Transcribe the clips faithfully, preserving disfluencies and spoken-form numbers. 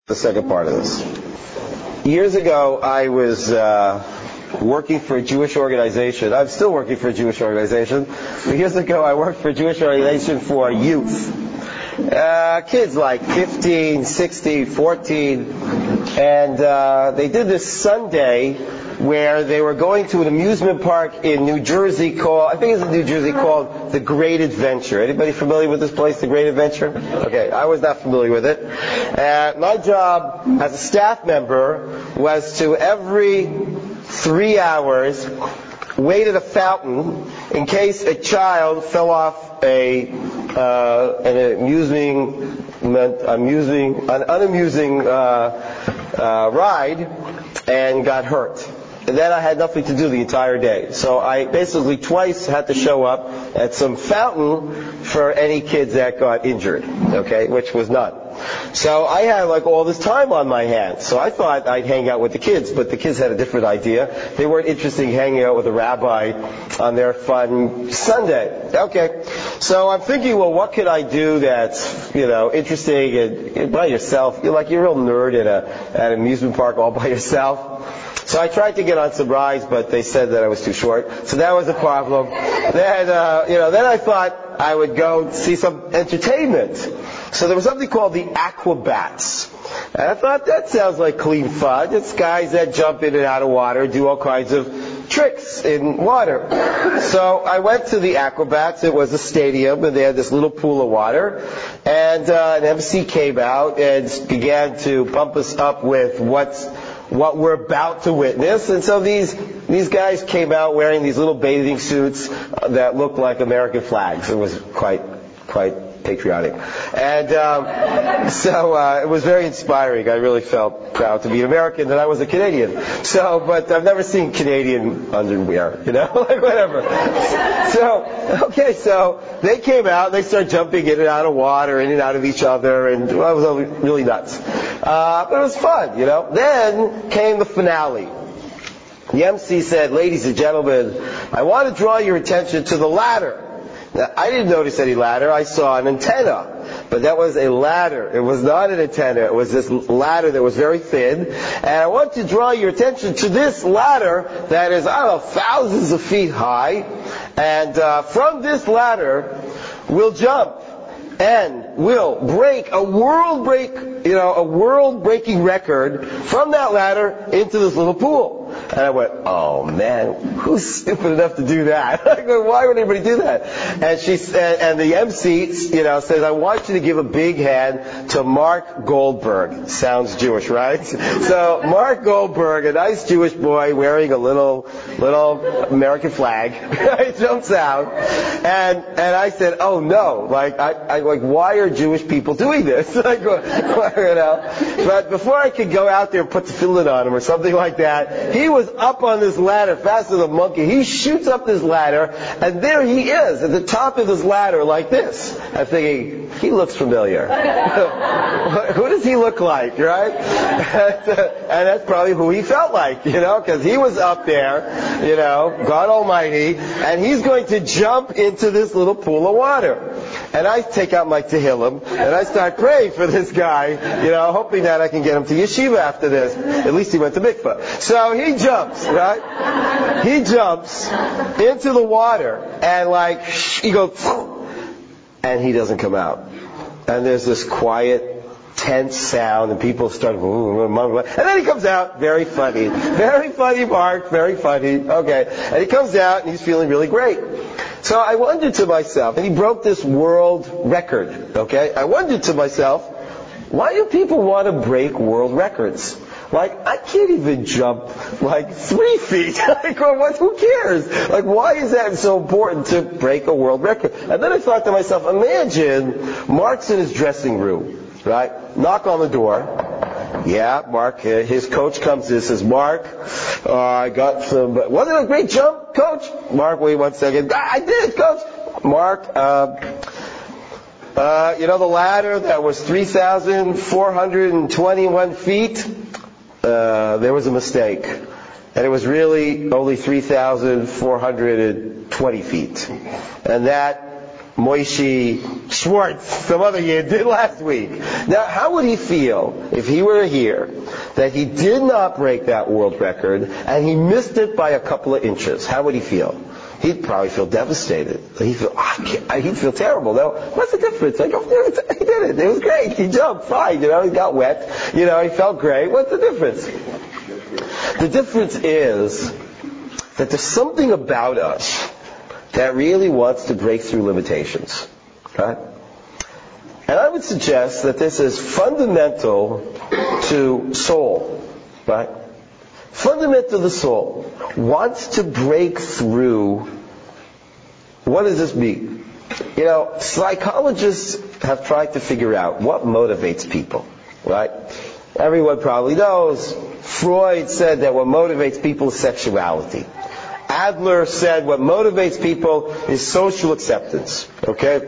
The second part of this. Years ago, I was uh, working for a Jewish organization. I'm still working for a Jewish organization. But years ago, I worked for a Jewish organization for youth. Uh, kids like fifteen, sixteen, fourteen. And uh, they did this Sunday where they were going to an amusement park in New Jersey called, I think it's in New Jersey, called The Great Adventure. Anybody familiar with this place, The Great Adventure? Okay, I was not familiar with it. Uh, my job as a staff member was to every three hours wait at a fountain in case a child fell off a uh, an amusing, amusing, an unamusing uh, uh, ride and got hurt. And then I had nothing to do the entire day. So I basically twice had to show up at some fountain for any kids that got injured, okay, which was none. So I had like all this time on my hands. So I thought I'd hang out with the kids, but the kids had a different idea. They weren't interested in hanging out with a rabbi on their fun Sunday. Okay. So I'm thinking, well, what could I do that's, you know, interesting and, and by yourself? You're like, you're a real nerd at a, at an amusement park all by yourself. So I tried to get on some rides, but they said that I was too short. So that was a problem. Then, uh, you know, then I thought I would go see some entertainment. So there was something called the Aquabats. And I thought, that sounds like clean fun. It's guys that jump in and out of water, do all kinds of tricks in water. So I went to the Aquabats. It was a stadium, and they had this little pool of water. And uh, an M C came out and began to pump us up with what's what we're about to witness. And so these these guys came out wearing these little bathing suits that looked like American flags. It was quite quite patriotic. And um, so uh, it was very inspiring. I really felt proud to be an American, that I was a Canadian. So, but I've never seen Canadian underwear, you know, like whatever. So, okay, so they came out, they started jumping in and out of water, in and out of each other, and well, it was really nuts. Uh, but it was fun, you know. Then came the finale. The M C said, ladies and gentlemen, I want to draw your attention to the ladder. Now, I didn't notice any ladder. I saw an antenna. But that was a ladder. It was not an antenna. It was this ladder that was very thin. And I want to draw your attention to this ladder that is, I don't know, thousands of feet high. And uh, from this ladder, we'll jump and will break a world break, you know, a world breaking record from that ladder into this little pool. And I went, oh man, who's stupid enough to do that? Like, why would anybody do that? And she said, and the M C, you know, says, I want you to give a big hand to Mark Goldberg. Sounds Jewish, right? So Mark Goldberg, a nice Jewish boy wearing a little, little American flag, jumps out. And, and I said, oh no, like, I, I, like, why are Jewish people doing this? Like, you know. But before I could go out there and put the fillet on him or something like that, he was up on this ladder faster than a monkey. He shoots up this ladder, and there he is at the top of this ladder like this. I'm thinking, he looks familiar. Who does he look like, right? And, uh, and that's probably who he felt like, you know, because he was up there, you know, God Almighty, and he's going to jump into this little pool of water. And I take out my Tehillim, and I start praying for this guy, you know, hoping that I can get him to yeshiva after this. At least he went to mikvah. So he jumps, right? He jumps into the water, and like, he goes, and he doesn't come out. And there's this quiet, tense sound, and people start, and then he comes out, very funny. Very funny, Mark, very funny. Okay. And he comes out, and he's feeling really great. So I wondered to myself, and he broke this world record, okay? I wondered to myself, why do people want to break world records? Like, I can't even jump, like, three feet. Like, what, who cares? Like, why is that so important to break a world record? And then I thought to myself, imagine Mark's in his dressing room, right? Knock on the door. Yeah, Mark, his coach comes in and says, Mark, uh, I got some, wasn't it a great jump, coach? Mark, wait one second. I did, coach. Mark, uh, uh, you know the ladder that was three thousand four hundred twenty-one feet? Uh, there was a mistake. And it was really only three thousand four hundred twenty feet. And that Moishi Schwartz, some other Yid, did last week. Now, how would he feel if he were here that he did not break that world record and he missed it by a couple of inches? How would he feel? He'd probably feel devastated. He'd feel, oh, I can't, he'd feel terrible. Though, what's the difference? Like, oh, he did it. It was great. He jumped fine. You know, he got wet. You know, he felt great. What's the difference? The difference is that there's something about us that really wants to break through limitations. Right? And I would suggest that this is fundamental to soul. Right? Fundamental to the soul. Wants to break through. What does this mean? You know, psychologists have tried to figure out what motivates people. Right? Everyone probably knows. Freud said that what motivates people is sexuality. Adler said what motivates people is social acceptance. Okay?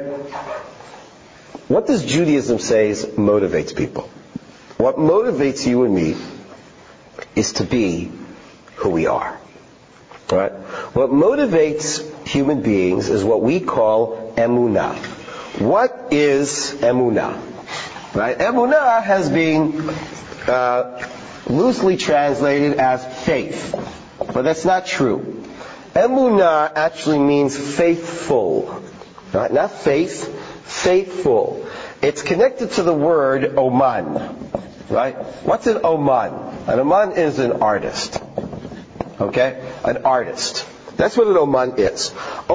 What does Judaism say is motivates people? What motivates you and me is to be who we are. Right? What motivates human beings is what we call emunah. What is emunah? Right? Emunah has been uh, loosely translated as faith, but that's not true. Emunah actually means faithful. Right? Not faith, faithful. It's connected to the word oman. Right? What's an oman? An oman is an artist. Okay? An artist. That's what an oman is.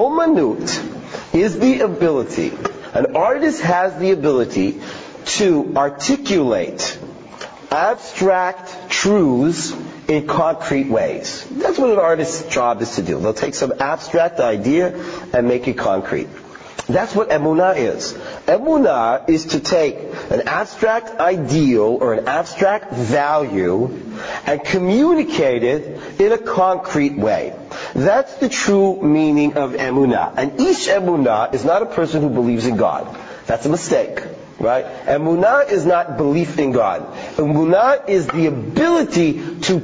Omanut is the ability, an artist has the ability to articulate abstract truths in concrete ways. That's what an artist's job is to do. They'll take some abstract idea and make it concrete. That's what emunah is. Emunah is to take an abstract ideal or an abstract value and communicate it in a concrete way. That's the true meaning of emunah. And each emunah is not a person who believes in God. That's a mistake. Right? Emunah is not belief in God. Emunah is the ability to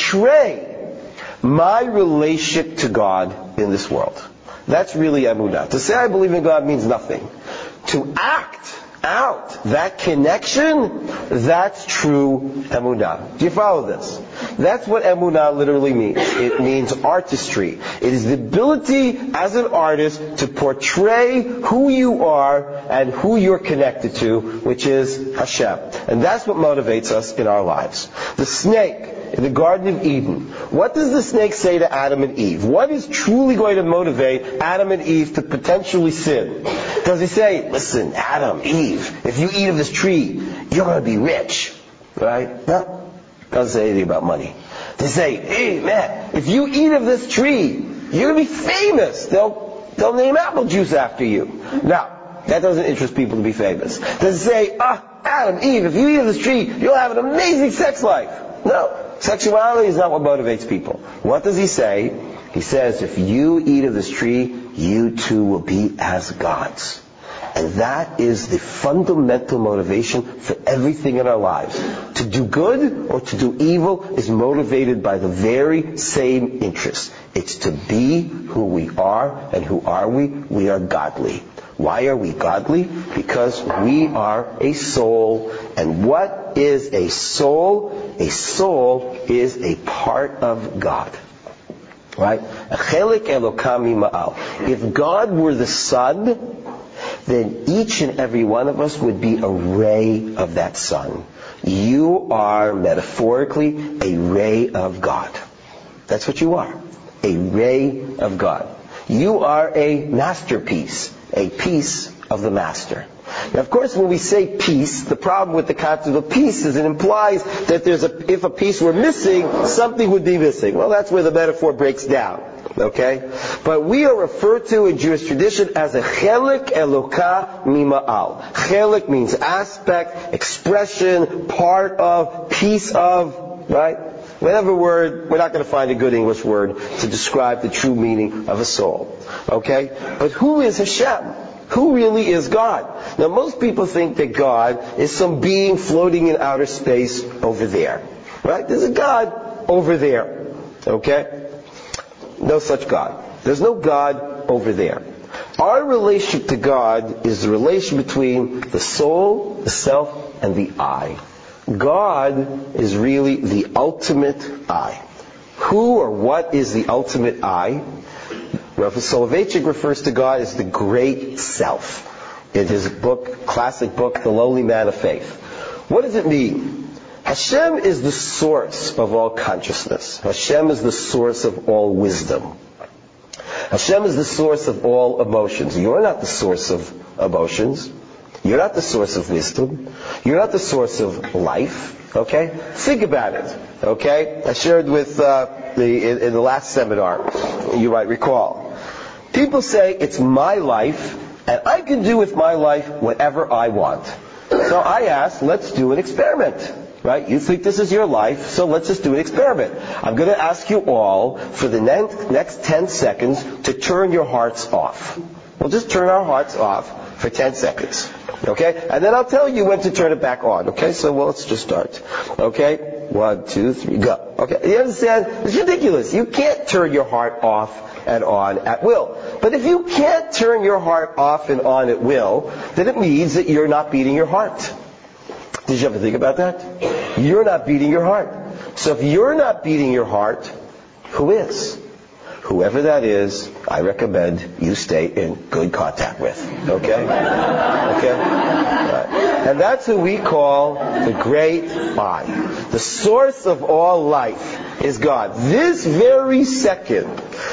portray my relationship to God in this world. That's really emunah. To say I believe in God means nothing. To act out that connection, that's true emunah. Do you follow this? That's what emunah literally means. It means artistry. It is the ability as an artist to portray who you are and who you're connected to, which is Hashem. And that's what motivates us in our lives. The snake in the Garden of Eden, what does the snake say to Adam and Eve? What is truly going to motivate Adam and Eve to potentially sin? Does he say, listen, Adam, Eve, if you eat of this tree, you're going to be rich? Right? No. Doesn't say anything about money. They say, hey, man, if you eat of this tree, you're going to be famous. They'll, they'll name apple juice after you. Now, that doesn't interest people to be famous. Does it say, ah, Adam, Eve, if you eat of this tree, you'll have an amazing sex life? No. Sexuality is not what motivates people. What does he say? He says, if you eat of this tree, you too will be as gods. And that is the fundamental motivation for everything in our lives. To do good or to do evil is motivated by the very same interest. It's to be who we are, and who are we? We are godly. Why are we godly? Because we are a soul. And what is a soul? A soul is a part of God. Right? If God were the sun, then each and every one of us would be a ray of that sun. You are, metaphorically, a ray of God. That's what you are. A ray of God. You are a masterpiece. A piece of the master. Now, of course, when we say piece, the problem with the concept of piece is it implies that there's a, if a piece were missing, something would be missing. Well, that's where the metaphor breaks down. Okay? But we are referred to in Jewish tradition as a chelik eloka mima'al. Chelik means aspect, expression, part of, piece of, right? Whatever word, we're not going to find a good English word to describe the true meaning of a soul. Okay? But who is Hashem? Who really is God? Now, most people think that God is some being floating in outer space over there. Right? There's a God over there. Okay? No such God. There's no God over there. Our relationship to God is the relation between the soul, the self, and the I. God is really the ultimate I. Who or what is the ultimate I? Rav Soloveitchik refers to God as the great self in his book, classic book, The Lowly Man of Faith. What does it mean? Hashem is the source of all consciousness. Hashem is the source of all wisdom. Hashem is the source of all emotions. You're not the source of emotions. You're not the source of wisdom. You're not the source of life. Okay? Think about it. Okay? I shared with uh, the in, in the last seminar, you might recall. People say it's my life, and I can do with my life whatever I want. So I asked, let's do an experiment. Right? You think this is your life, so let's just do an experiment. I'm going to ask you all for the next, next ten seconds to turn your hearts off. We'll just turn our hearts off for ten seconds. Okay? And then I'll tell you when to turn it back on. Okay? So well, let's just start. Okay? One, two, three, go. Okay? You understand? It's ridiculous. You can't turn your heart off and on at will. But if you can't turn your heart off and on at will, then it means that you're not beating your heart. Did you ever think about that? You're not beating your heart. So if you're not beating your heart, who is? Whoever that is, I recommend you stay in good contact with. Okay? Okay? Right. And that's who we call the great I. The source of all life is God. This very second,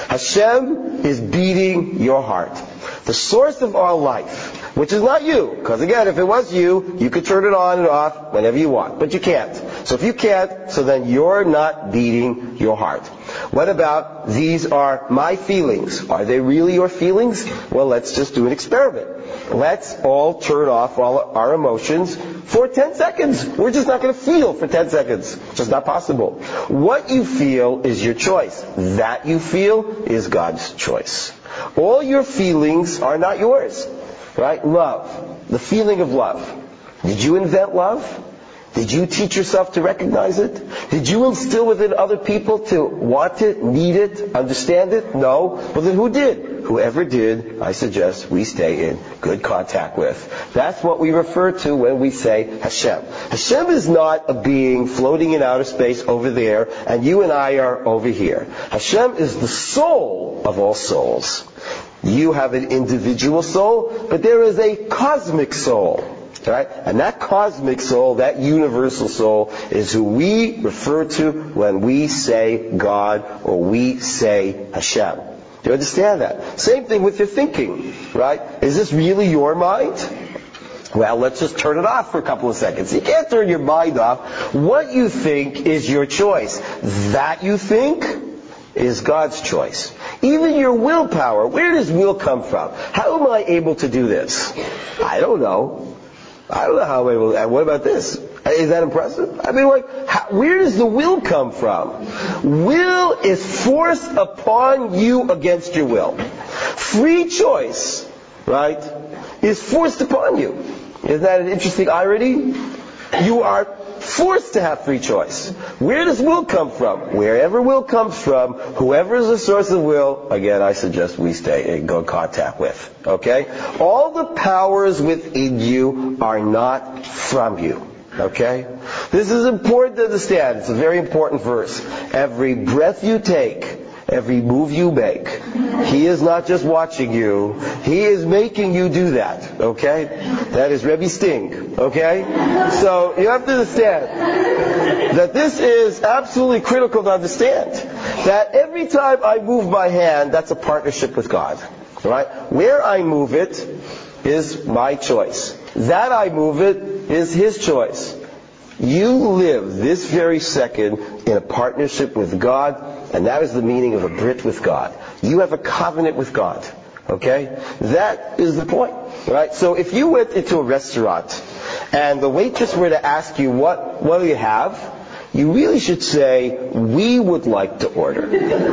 Hashem is beating your heart. The source of all life, which is not you. Because again, if it was you, you could turn it on and off whenever you want. But you can't. So if you can't, so then you're not beating your heart. What about, these are my feelings? Are they really your feelings? Well, let's just do an experiment. Let's all turn off all our emotions for ten seconds. We're just not going to feel for ten seconds. It's just not possible. What you feel is your choice. That you feel is God's choice. All your feelings are not yours. Right? Love. The feeling of love. Did you invent love? Did you teach yourself to recognize it? Did you instill within other people to want it, need it, understand it? No. Well, then who did? Whoever did, I suggest we stay in good contact with. That's what we refer to when we say Hashem. Hashem is not a being floating in outer space over there, and you and I are over here. Hashem is the soul of all souls. You have an individual soul, but there is a cosmic soul. Right? And that cosmic soul, that universal soul, is who we refer to when we say God or we say Hashem. Do you understand that? Same thing with your thinking, right? Is this really your mind? Well, let's just turn it off for a couple of seconds. You can't turn your mind off. What you think is your choice. That you think is God's choice. Even your willpower, where does will come from? How am I able to do this? I don't know. I don't know how I'm able to. What about this? Is that impressive? I mean, like, how, where does the will come from? Will is forced upon you against your will. Free choice, right, is forced upon you. Isn't that an interesting irony? You are forced to have free choice. Where does will come from? Wherever will comes from, whoever is the source of will, again, I suggest we stay in good contact with. Okay? All the powers within you are not from you. Okay? This is important to understand. It's a very important verse. Every breath you take, every move you make, He is not just watching you, He is making you do that. Okay? That is Rebbe Sting. Okay? So you have to understand that this is absolutely critical to understand. That every time I move my hand, that's a partnership with God. Right? Where I move it is my choice. That I move it is His choice. You live this very second in a partnership with God, and that is the meaning of a brit with God. You have a covenant with God. Okay? That is the point. Right? So if you went into a restaurant and the waitress were to ask you, what, what do you have? You really should say, we would like to order.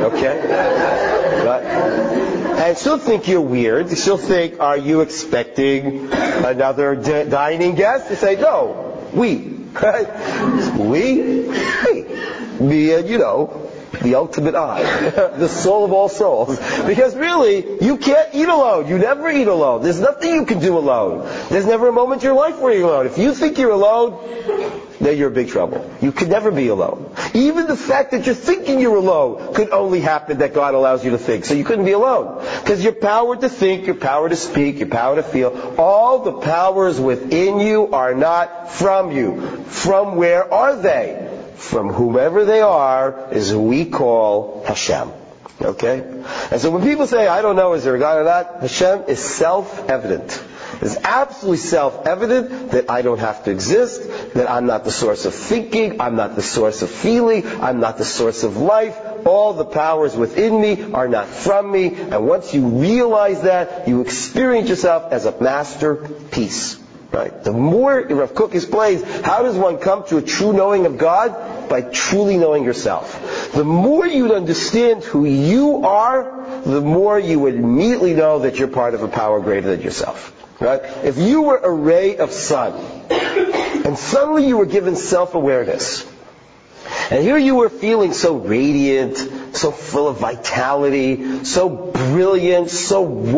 Okay? Right? And she'll think you're weird. She'll think, are you expecting another d- dining guest? You say, no, we. Right? We? We. Me and, you know, the ultimate I, the soul of all souls. Because really, you can't eat alone. You never eat alone. There's nothing you can do alone. There's never a moment in your life where you're alone. If you think you're alone, then you're in big trouble. You could never be alone. Even the fact that you're thinking you're alone could only happen that God allows you to think. So you couldn't be alone. Because your power to think, your power to speak, your power to feel, all the powers within you are not from you. From where are they? From whomever they are is who we call Hashem. Okay? And so when people say, I don't know, is there a God or not? Hashem is self-evident. It's absolutely self-evident that I don't have to exist, that I'm not the source of thinking, I'm not the source of feeling, I'm not the source of life. All the powers within me are not from me. And once you realize that, you experience yourself as a masterpiece. Right? The more Rav Kook explains, how does one come to a true knowing of God? By truly knowing yourself. The more you understand who you are, the more you would immediately know that you're part of a power greater than yourself. Right? If you were a ray of sun, and suddenly you were given self-awareness, and here you were feeling so radiant, so full of vitality, so brilliant, so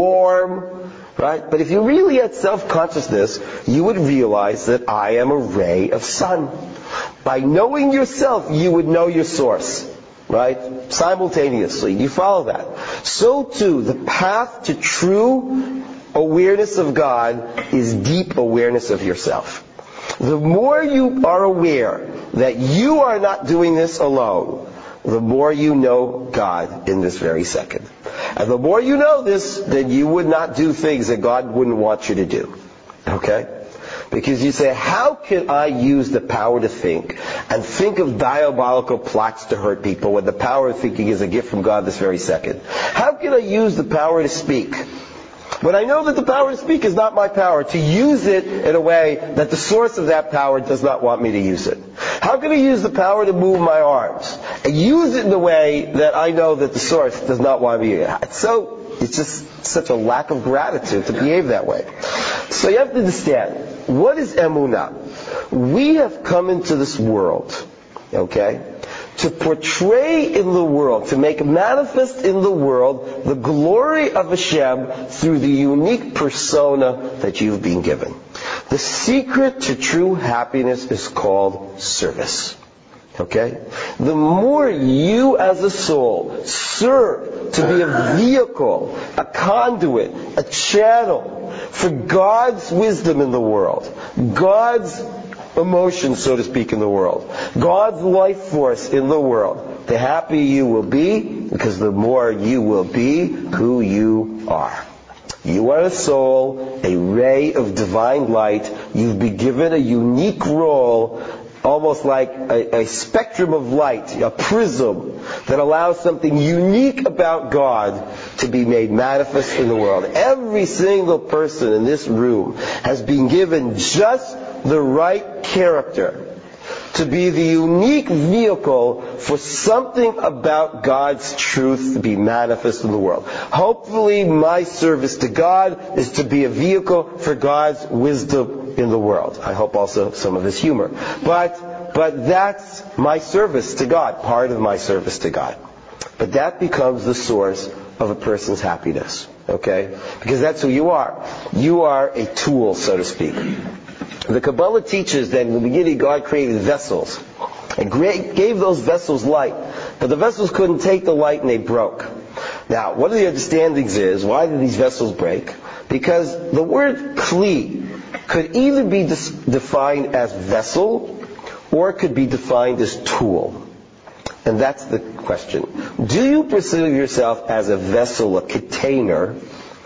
warm, right? But if you really had self-consciousness, you would realize that I am a ray of sun. By knowing yourself, you would know your source. Right? Simultaneously. You follow that. So too, the path to true awareness of God is deep awareness of yourself. The more you are aware that you are not doing this alone, the more you know God in this very second. And the more you know this, then you would not do things that God wouldn't want you to do. Okay? Because you say, how can I use the power to think and think of diabolical plots to hurt people when the power of thinking is a gift from God this very second? How can I use the power to speak when I know that the power to speak is not my power, to use it in a way that the source of that power does not want me to use it? How can I use the power to move my arms and use it in a way that I know that the source does not want me to use it? It's so, it's just such a lack of gratitude to behave that way. So you have to understand, what is emunah? We have come into this world, okay, to portray in the world, to make manifest in the world the glory of Hashem through the unique persona that you've been given. The secret to true happiness is called service. Okay? The more you as a soul serve to be a vehicle, a conduit, a channel for God's wisdom in the world, God's emotion, so to speak, in the world, God's life force in the world, the happier you will be, because the more you will be who you are. You are a soul, a ray of divine light. You've been given a unique role, almost like a, a spectrum of light, a prism that allows something unique about God to be made manifest in the world. Every single person in this room has been given just the right character to be the unique vehicle for something about God's truth to be manifest in the world. Hopefully my service to God is to be a vehicle for God's wisdom in the world. I hope also some of his humor. But, but that's my service to God, part of my service to God. But that becomes the source of a person's happiness. Okay? Because that's who you are. You are a tool, so to speak. The Kabbalah teaches that in the beginning God created vessels and gave those vessels light. But the vessels couldn't take the light and they broke. Now, one of the understandings is, why did these vessels break? Because the word kli could either be dis- defined as vessel or it could be defined as tool. And that's the question. Do you perceive yourself as a vessel, a container,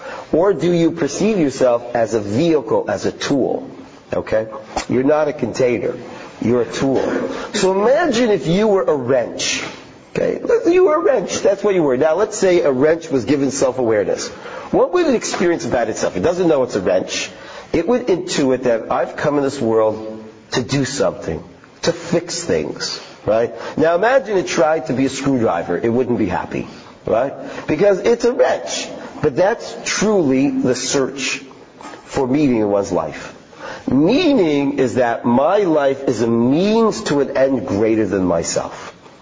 or do you perceive yourself as a vehicle, as a tool? Okay? You're not a container. You're a tool. So imagine if you were a wrench. Okay? You were a wrench. That's what you were. Now let's say a wrench was given self-awareness. What would it experience about itself? It doesn't know it's a wrench. It would intuit that I've come in this world to do something, to fix things. Right? Now imagine it tried to be a screwdriver. It wouldn't be happy. Right? Because it's a wrench. But that's truly the search for meaning in one's life. Meaning is that my life is a means to an end greater than myself.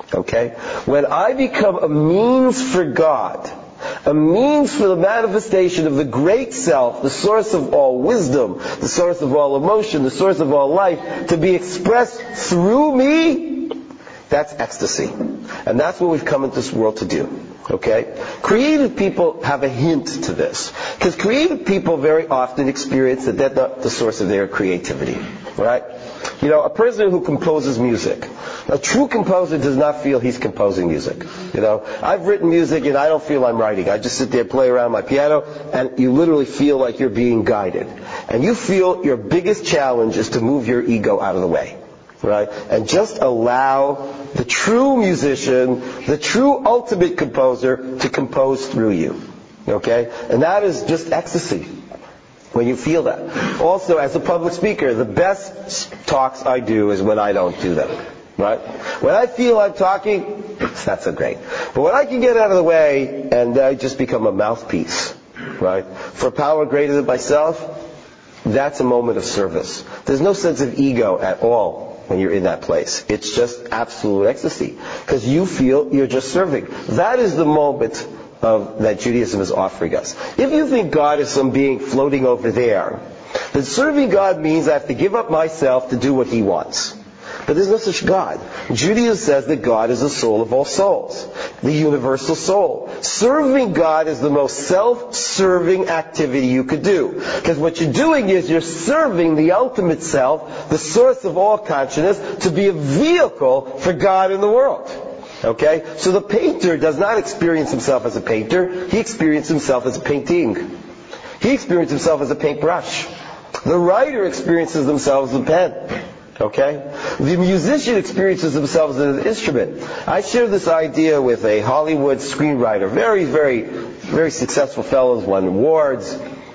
Okay? When I become a means for God, a means for the manifestation of the great self, the source of all wisdom, the source of all emotion, the source of all life, to be expressed through me, that's ecstasy. And that's what we've come into this world to do. Okay? Creative people have a hint to this. Because creative people very often experience that that's not the source of their creativity. Right? You know, a person who composes music, a true composer does not feel he's composing music. You know, I've written music and I don't feel I'm writing. I just sit there, play around my piano, and you literally feel like you're being guided. And you feel your biggest challenge is to move your ego out of the way. Right? And just allow the true musician, the true ultimate composer, to compose through you. Okay? And that is just ecstasy when you feel that. Also, as a public speaker, the best talks I do is when I don't do them. Right? When I feel I'm talking, it's not so great. But when I can get out of the way and I just become a mouthpiece, right, for power greater than myself, that's a moment of service. There's no sense of ego at all when you're in that place. It's just absolute ecstasy. Because you feel you're just serving. That is the moment of that Judaism is offering us. If you think God is some being floating over there, then serving God means I have to give up myself to do what He wants. But there's no such God. Judaism says that God is the soul of all souls, the universal soul. Serving God is the most self-serving activity you could do. Because what you're doing is you're serving the ultimate self, the source of all consciousness, to be a vehicle for God in the world. Okay? So the painter does not experience himself as a painter. He experiences himself as a painting. He experiences himself as a paintbrush. The writer experiences themselves as a pen. Okay? The musician experiences themselves as an instrument. I shared this idea with a Hollywood screenwriter, very, very, very successful fellow, won awards,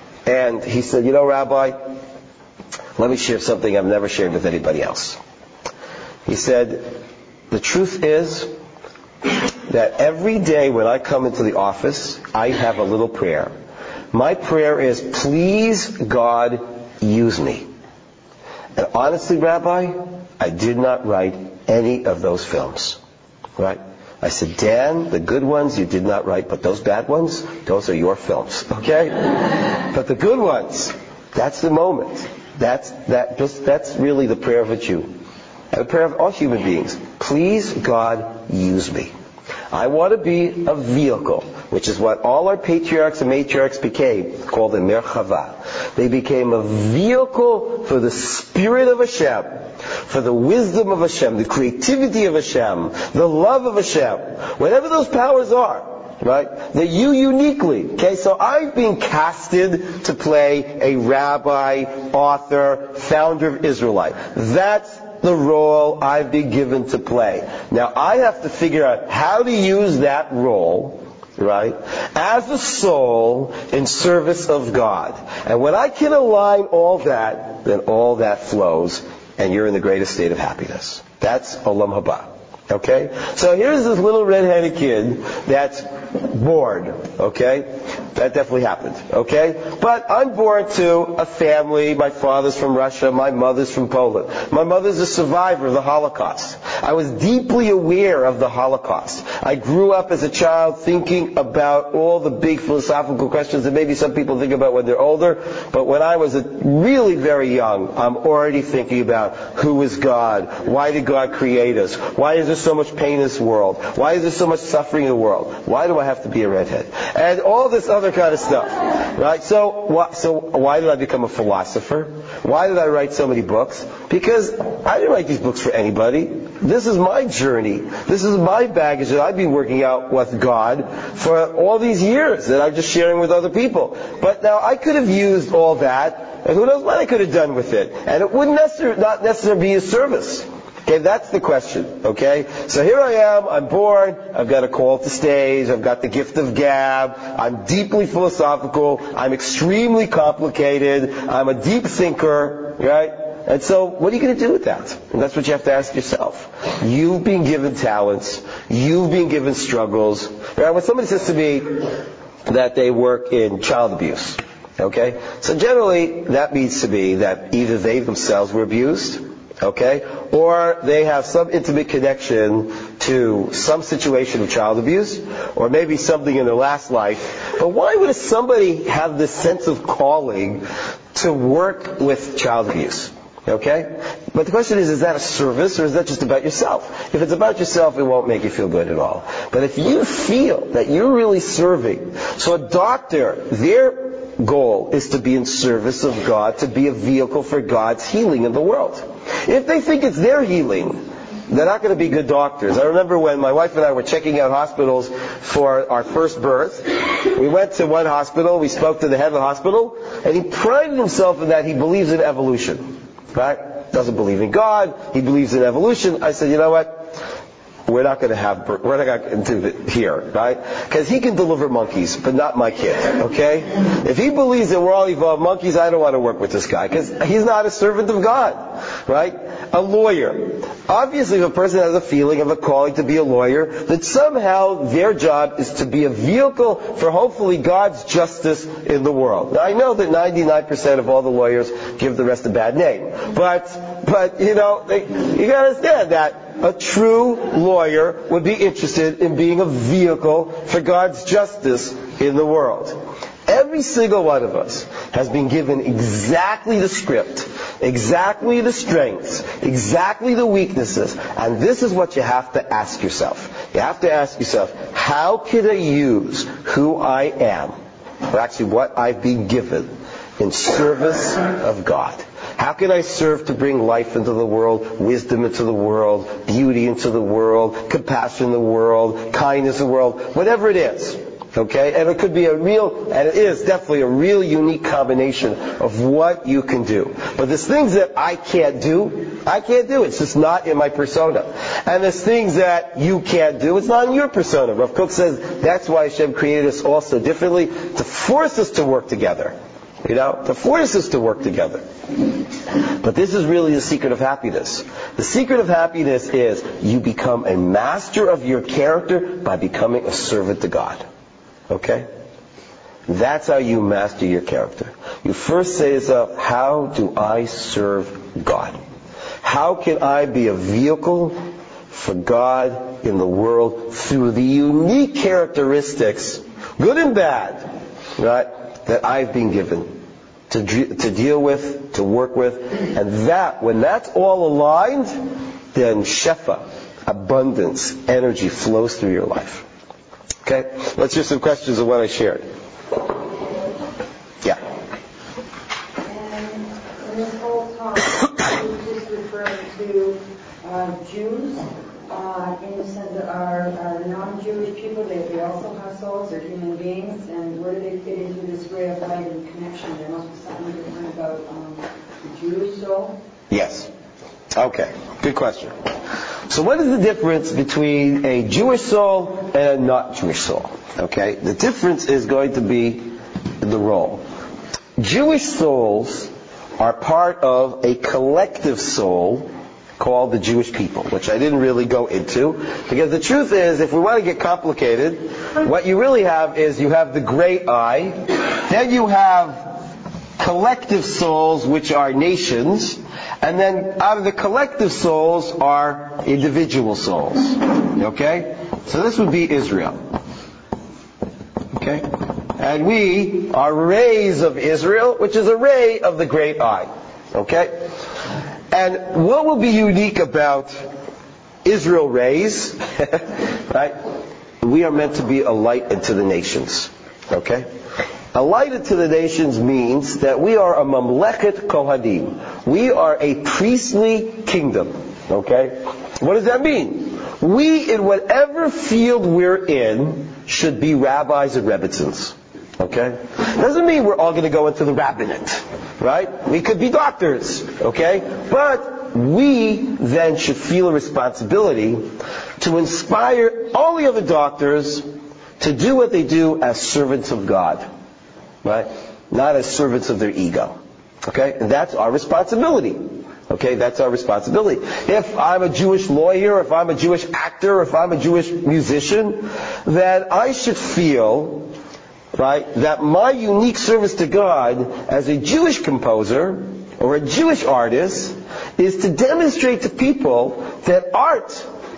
and he said, you know, Rabbi, let me share something I've never shared with anybody else. He said, the truth is that every day when I come into the office, I have a little prayer. My prayer is, please, God, use me. And honestly, Rabbi, I did not write any of those films. Right? I said, Dan, the good ones you did not write, but those bad ones, those are your films. Okay? But the good ones, that's the moment. That's that just that's really the prayer of a Jew. And the prayer of all human beings. Please, God, use me. I want to be a vehicle, which is what all our patriarchs and matriarchs became, called a merchava. They became a vehicle for the Spirit of Hashem, for the wisdom of Hashem, the creativity of Hashem, the love of Hashem, whatever those powers are. Right? That you uniquely. Okay, so I've been casted to play a rabbi, author, founder of Israelite. That's the role I've been given to play. Now I have to figure out how to use that role, right, as a soul in service of God. And when I can align all that, then all that flows, and you're in the greatest state of happiness. That's Olam Haba. Okay? So here's this little red-headed kid that's bored. Okay? That definitely happened. Okay? But I'm born to a family. My father's from Russia. My mother's from Poland. My mother's a survivor of the Holocaust. I was deeply aware of the Holocaust. I grew up as a child thinking about all the big philosophical questions that maybe some people think about when they're older. But when I was a, really very young, I'm already thinking about who is God? Why did God create us? Why is there so much pain in this world? Why is there so much suffering in the world? Why do I have to be a redhead? And all this other kind of stuff. Right? So, so why did I become a philosopher? Why did I write so many books? Because I didn't write these books for anybody. This is my journey. This is my baggage that I've been working out with God for all these years that I'm just sharing with other people. But now I could have used all that, and who knows what I could have done with it. And it wouldn't necessarily, not necessarily be a service. Okay, that's the question, okay? So here I am, I'm bored, I've got a call to stage, I've got the gift of gab, I'm deeply philosophical, I'm extremely complicated, I'm a deep thinker, right? And so, what are you going to do with that? And that's what you have to ask yourself. You've been given talents, you've been given struggles. Right? When somebody says to me that they work in child abuse, okay? So generally, that means to me that either they themselves were abused, okay, or they have some intimate connection to some situation of child abuse, or maybe something in their last life. But why would somebody have this sense of calling to work with child abuse? Okay? But the question is, is that a service, or is that just about yourself? If it's about yourself, it won't make you feel good at all. But if you feel that you're really serving, so a doctor, their goal is to be in service of God, to be a vehicle for God's healing in the world. If they think it's their healing, they're not going to be good doctors. I remember when my wife and I were checking out hospitals for our first birth, we went to one hospital, we spoke to the head of the hospital, and he prided himself in that he believes in evolution. Right? Doesn't believe in God, he believes in evolution. I said, you know what? We're not going to have, we're not going to do it here, right? Because he can deliver monkeys, but not my kid, okay? If he believes that we're all evolved monkeys, I don't want to work with this guy, because he's not a servant of God, right? A lawyer. Obviously, if a person has a feeling of a calling to be a lawyer, then somehow their job is to be a vehicle for hopefully God's justice in the world. Now, I know that ninety-nine percent of all the lawyers give the rest a bad name, but, but, you know, they, you gotta understand that a true lawyer would be interested in being a vehicle for God's justice in the world. Every single one of us has been given exactly the script, exactly the strengths, exactly the weaknesses, and this is what you have to ask yourself. You have to ask yourself, how can I use who I am, or actually what I've been given, in service of God? How can I serve to bring life into the world, wisdom into the world, beauty into the world, compassion in the world, kindness in the world, whatever it is. Okay? And it could be a real, and it is definitely a real unique combination of what you can do. But there's things that I can't do, I can't do. It's just not in my persona. And there's things that you can't do, it's not in your persona. Rav Kook says that's why Hashem created us all so differently, to force us to work together. You know, to force us to work together. But this is really the secret of happiness. The secret of happiness is you become a master of your character by becoming a servant to God. Okay? That's how you master your character. You first say to yourself, how do I serve God? How can I be a vehicle for God in the world through the unique characteristics, good and bad, right, that I've been given to to deal with, to work with, and that, when that's all aligned, then shefa, abundance, energy flows through your life. Okay? Let's hear some questions of what I shared. Yeah. And in this whole talk, you were just referring to uh, Jews, uh, in the sense that our, our non-Jewish people, they, they also have souls, they're human beings, and where do they fit into this ray of light and connection? There must be something different about um, the Jewish soul? Yes. Okay. Good question. So what is the difference between a Jewish soul and a not Jewish soul? Okay? The difference is going to be the role. Jewish souls are part of a collective soul called the Jewish people, which I didn't really go into, because the truth is, if we want to get complicated, what you really have is you have the great I, then you have collective souls, which are nations, and then out of the collective souls are individual souls. Okay? So this would be Israel. Okay? And we are rays of Israel, which is a ray of the great I. Okay? And what will be unique about Israel rays, right? We are meant to be a light into the nations. Okay? A light into the nations means that we are a mamlechet kohanim. We are a priestly kingdom. Okay? What does that mean? We, in whatever field we're in, should be rabbis and rebbitzins. Okay? Doesn't mean we're all going to go into the rabbinate. Right? We could be doctors. Okay? But we then should feel a responsibility to inspire all the other doctors to do what they do as servants of God. Right? Not as servants of their ego. Okay? And that's our responsibility. Okay? That's our responsibility. If I'm a Jewish lawyer, if I'm a Jewish actor, if I'm a Jewish musician, then I should feel, right, that my unique service to God as a Jewish composer or a Jewish artist is to demonstrate to people that art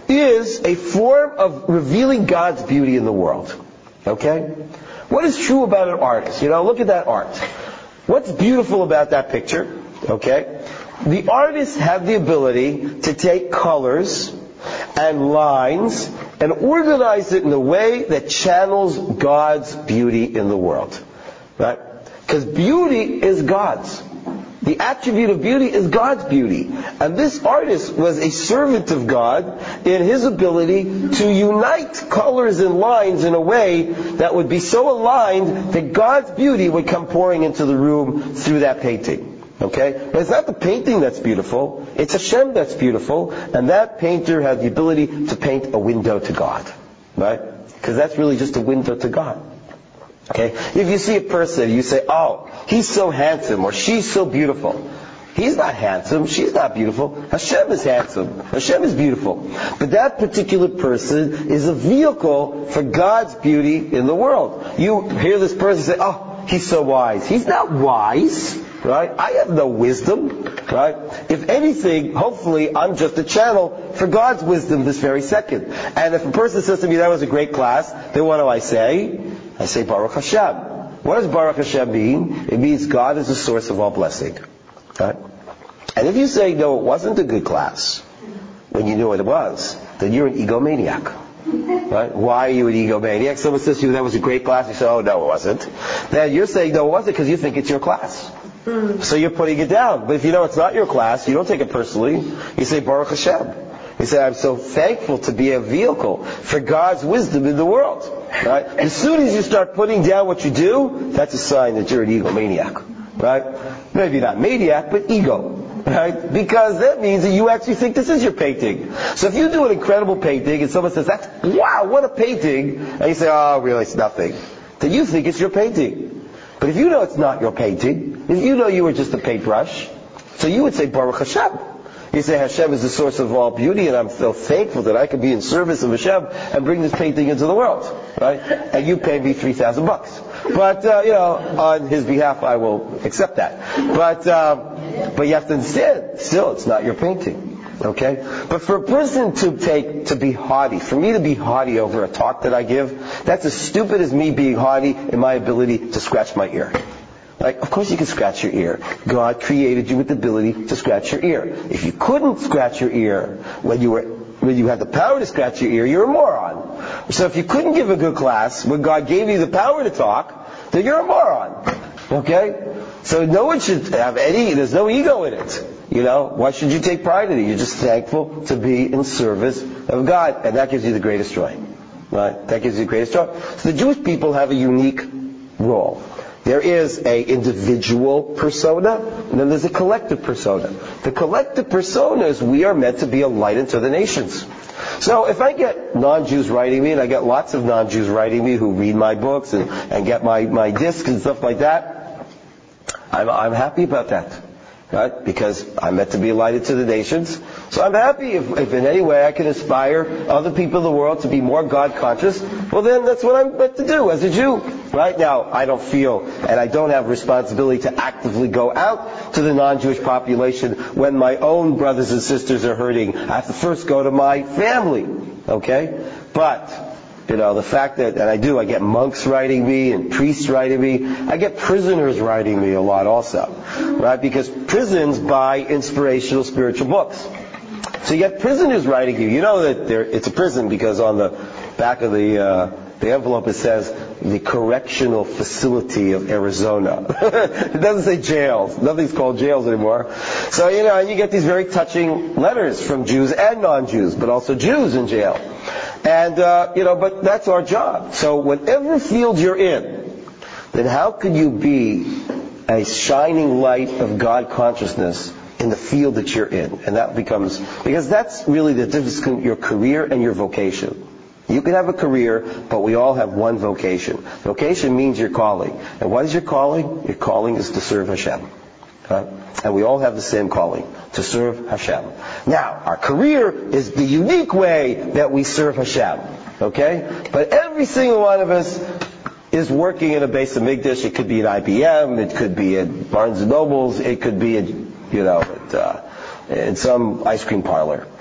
is a form of revealing God's beauty in the world. Okay? What is true about an artist? You know, look at that art. What's beautiful about that picture? Okay? The artists have the ability to take colors and lines and organize it in a way that channels God's beauty in the world. Right? Because beauty is God's. The attribute of beauty is God's beauty. And this artist was a servant of God in his ability to unite colors and lines in a way that would be so aligned that God's beauty would come pouring into the room through that painting. Okay? But it's not the painting that's beautiful, it's Hashem that's beautiful, and that painter had the ability to paint a window to God. Right? Because that's really just a window to God. Okay? If you see a person, you say, oh, he's so handsome, or she's so beautiful. He's not handsome, she's not beautiful. Hashem is handsome, Hashem is beautiful. But that particular person is a vehicle for God's beauty in the world. You hear this person say, oh, he's so wise. He's not wise. Right? I have no wisdom. Right? If anything, hopefully, I'm just a channel for God's wisdom this very second. And if a person says to me, that was a great class, then what do I say? I say, Baruch Hashem. What does Baruch Hashem mean? It means God is the source of all blessing. Right? And if you say, no, it wasn't a good class, when you knew what it was, then you're an egomaniac. Right? Why are you an egomaniac? Someone says to you, that was a great class. You say, oh, no, it wasn't. Then you're saying, no, it wasn't because you think it's your class. So you're putting it down. But if you know it's not your class, you don't take it personally. You say, Baruch Hashem. You say, I'm so thankful to be a vehicle for God's wisdom in the world. Right? As soon as you start putting down what you do, that's a sign that you're an egomaniac. Right? Maybe not maniac, but ego. Right? Because that means that you actually think this is your painting. So if you do an incredible painting and someone says, that's, wow, what a painting, and you say, oh, really, it's nothing, then you think it's your painting. But if you know it's not your painting, if you know you were just a paintbrush, so you would say, Baruch Hashem. You say, Hashem is the source of all beauty, and I'm so thankful that I can be in service of Hashem and bring this painting into the world. Right? And you pay me three thousand bucks. But, uh, you know, on his behalf, I will accept that. But, um, but you have to understand, still, it's not your painting. Okay? But for a person to take, to be haughty, for me to be haughty over a talk that I give, that's as stupid as me being haughty in my ability to scratch my ear. Like, of course you can scratch your ear. God created you with the ability to scratch your ear. If you couldn't scratch your ear when you were, when you had the power to scratch your ear, you're a moron. So if you couldn't give a good class when God gave you the power to talk, then you're a moron. Okay? So no one should have any, there's no ego in it. You know, why should you take pride in it? You're just thankful to be in service of God. And that gives you the greatest joy. Right? That gives you the greatest joy. So the Jewish people have a unique role. There is a individual persona, and then there's a collective persona. The collective persona is we are meant to be a light unto the nations. So if I get non-Jews writing me, and I get lots of non-Jews writing me who read my books and, and get my, my discs and stuff like that, I'm, I'm happy about that. Right? Because I'm meant to be a light to the nations. So I'm happy if, if in any way I can inspire other people in the world to be more God conscious, well then that's what I'm meant to do as a Jew. Right now, I don't feel, and I don't have responsibility to actively go out to the non-Jewish population when my own brothers and sisters are hurting. I have to first go to my family. Okay? But, you know, the fact that, and I do, I get monks writing me and priests writing me. I get prisoners writing me a lot also. Right? Because prisons buy inspirational spiritual books. So you get prisoners writing you. You know that there, it's a prison because on the back of the, uh, the envelope it says, the Correctional Facility of Arizona. It doesn't say jails. Nothing's called jails anymore. So, you know, you get these very touching letters from Jews and non-Jews, but also Jews in jail. And, uh, you know, but that's our job. So whatever field you're in, then how can you be a shining light of God consciousness in the field that you're in? And that becomes, because that's really the difference between your career and your vocation. You can have a career, but we all have one vocation. Vocation means your calling. And what is your calling? Your calling is to serve Hashem. Right? And we all have the same calling, to serve Hashem. Now, our career is the unique way that we serve Hashem. Okay? But every single one of us is working in a Beis Hamikdash. It could be at I B M, it could be at Barnes and Nobles, it could be at, you know, at, uh, in some ice cream parlor.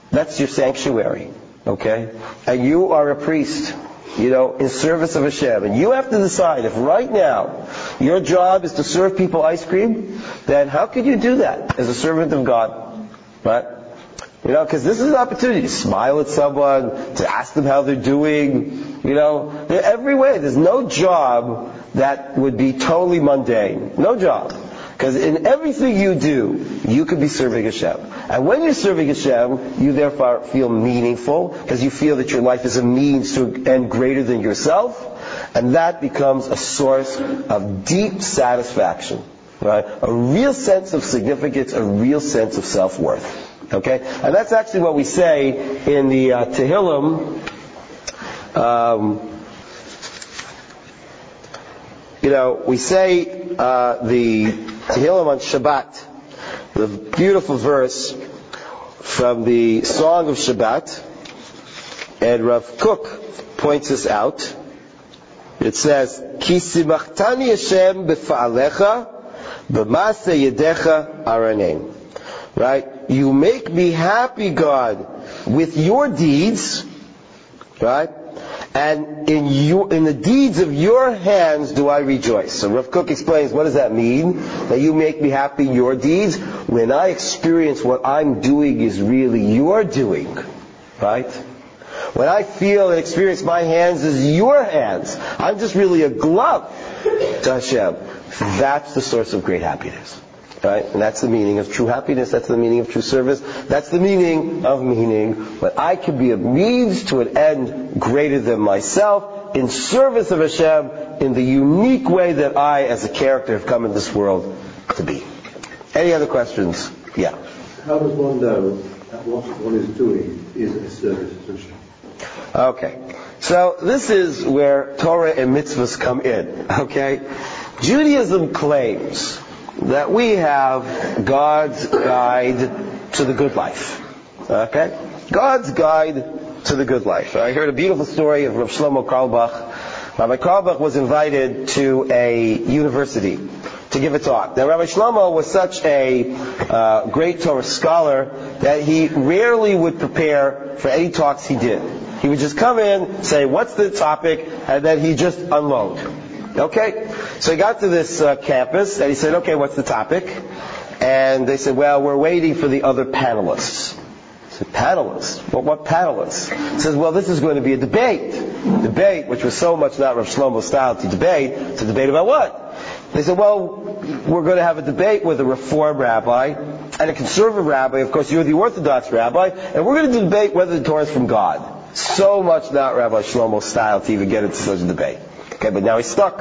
That's your sanctuary, okay? And you are a priest, you know, in service of Hashem. And you have to decide if right now your job is to serve people ice cream, then how could you do that as a servant of God? Right? You know, because this is an opportunity to smile at someone, to ask them how they're doing. You know, in every way. There's no job that would be totally mundane. No job. Because in everything you do, you could be serving Hashem. And when you're serving Hashem, you therefore feel meaningful, because you feel that your life is a means to an end greater than yourself, and that becomes a source of deep satisfaction. Right? A real sense of significance, a real sense of self-worth. Okay? And that's actually what we say in the uh, Tehillim. Um, you know, we say uh, the Tehillim on Shabbat, the beautiful verse from the Song of Shabbat, and Rav Kook points us out. It says, Ki simachtani Hashem b'fa'alecha b'maseh yedecha aranein. Right? You make me happy, God, with your deeds, right? And in you, in the deeds of your hands do I rejoice. So Rav Kook explains, what does that mean? That you make me happy in your deeds? When I experience what I'm doing is really your doing, right? When I feel and experience my hands as your hands, I'm just really a glove to Hashem. That's the source of great happiness. Right? And that's the meaning of true happiness. That's the meaning of true service. That's the meaning of meaning. But I can be a means to an end greater than myself, in service of Hashem, in the unique way that I, as a character, have come in this world to be. Any other questions? Yeah. How does one know that what one is doing is a service to Hashem? Okay. So this is where Torah and mitzvahs come in. Okay? Judaism claims that we have God's guide to the good life. Okay? God's guide to the good life. I heard a beautiful story of Rav Shlomo Carlebach. Rabbi Carlebach was invited to a university to give a talk. Now, Rabbi Shlomo was such a uh, great Torah scholar that he rarely would prepare for any talks he did. He would just come in, say, what's the topic, and then he'd just unload. Okay? So he got to this uh, campus, and he said, okay, what's the topic? And they said, well, we're waiting for the other panelists. I said, panelists? Well, what panelists? He says, well, this is going to be a debate. Debate, which was so much not Rav Shlomo's style to debate. It's a debate about what? They said, well, we're going to have a debate with a Reform rabbi and a conservative rabbi. Of course, you're the Orthodox rabbi. And we're going to debate whether the Torah is from God. So much not Rabbi Shlomo's style to even get into such a debate. Okay, but now he's stuck.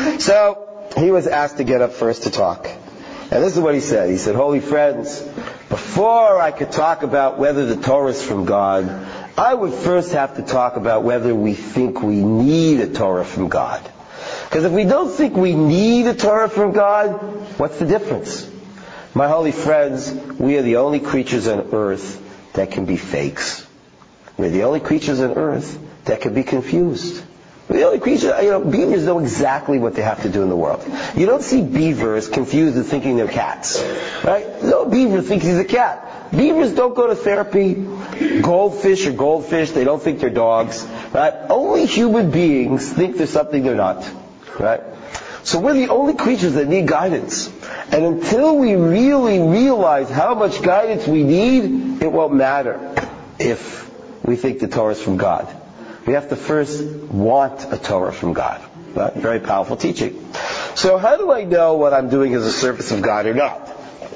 So, he was asked to get up first to talk. And this is what he said. He said, holy friends, before I could talk about whether the Torah is from God, I would first have to talk about whether we think we need a Torah from God. Because if we don't think we need a Torah from God, what's the difference? My holy friends, we are the only creatures on earth that can be fakes. We're the only creatures on earth that can be confused. The only creature, you know, beavers know exactly what they have to do in the world. You don't see beavers confused and thinking they're cats. Right? No beaver thinks he's a cat. Beavers don't go to therapy. Goldfish are goldfish. They don't think they're dogs. Right? Only human beings think there's something they're not. Right? So we're the only creatures that need guidance. And until we really realize how much guidance we need, it won't matter if we think the Torah is from God. We have to first want a Torah from God. Right? Very powerful teaching. So how do I know what I'm doing as a service of God or not?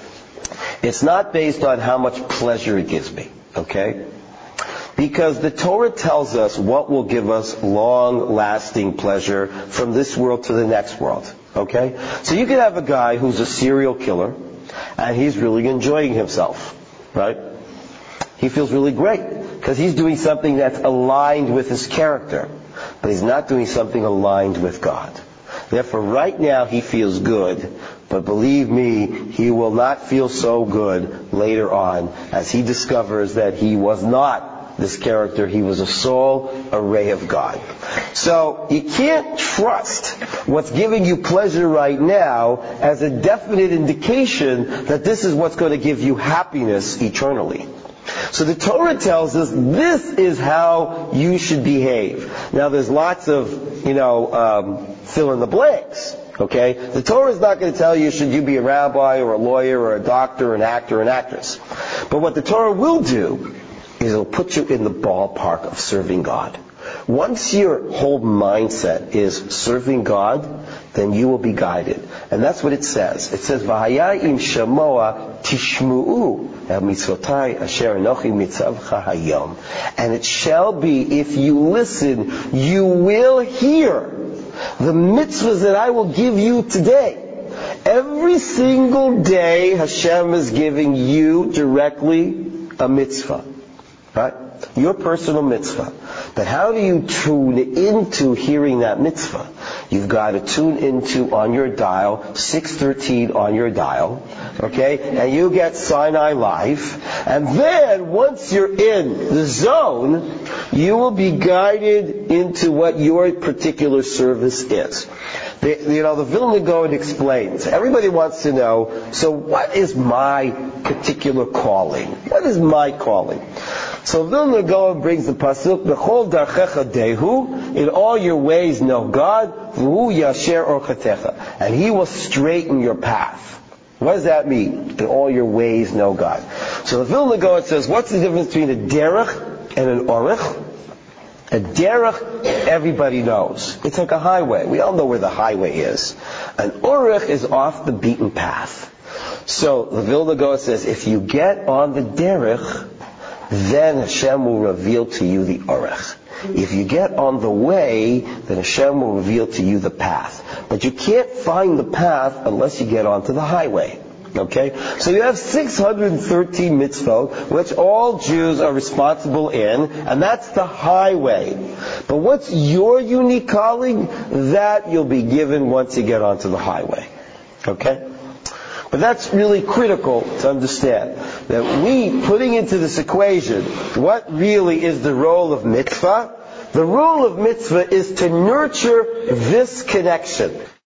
It's not based on how much pleasure it gives me. Okay? Because the Torah tells us what will give us long-lasting pleasure from this world to the next world. Okay? So you could have a guy who's a serial killer, and he's really enjoying himself. Right? He feels really great. Because he's doing something that's aligned with his character. But he's not doing something aligned with God. Therefore, right now he feels good. But believe me, he will not feel so good later on as he discovers that he was not this character. He was a sole array of God. So you can't trust what's giving you pleasure right now as a definite indication that this is what's going to give you happiness eternally. So the Torah tells us this is how you should behave. Now there's lots of, you know, um, fill in the blanks. Okay? The Torah is not going to tell you should you be a rabbi or a lawyer or a doctor or an actor or an actress. But what the Torah will do is it'll put you in the ballpark of serving God. Once your whole mindset is serving God, then you will be guided. And that's what it says. It says, V'haya im shamoa tishmu'u el mitzvotai asher anochi mitzavcha hayom. And it shall be, if you listen, you will hear the mitzvahs that I will give you today. Every single day, Hashem is giving you directly a mitzvah. Right? Your personal mitzvah. But how do you tune into hearing that mitzvah? You've got to tune into on your dial, six thirteen on your dial, okay? And you get Sinai Live. And then, once you're in the zone, you will be guided into what your particular service is. The, you know, the Vilna Gaon explains. Everybody wants to know, so what is my particular calling? What is my calling? So Vilna Gaon brings the pasuk, B'chol darchecha dehu, in all your ways know God, v'hu yasher orchatecha, and He will straighten your path. What does that mean? In all your ways know God. So the Vilna Gaon says, what's the difference between a derech and an orech? A derech, everybody knows. It's like a highway. We all know where the highway is. An orech is off the beaten path. So the Vilna Gaon says, if you get on the derech, then Hashem will reveal to you the orech. If you get on the way, then Hashem will reveal to you the path. But you can't find the path unless you get onto the highway. Okay? So you have six hundred thirteen mitzvot, which all Jews are responsible in, and that's the highway. But what's your unique calling? That you'll be given once you get onto the highway. Okay? But that's really critical to understand. That we, putting into this equation, what really is the role of mitzvah? The role of mitzvah is to nurture this connection.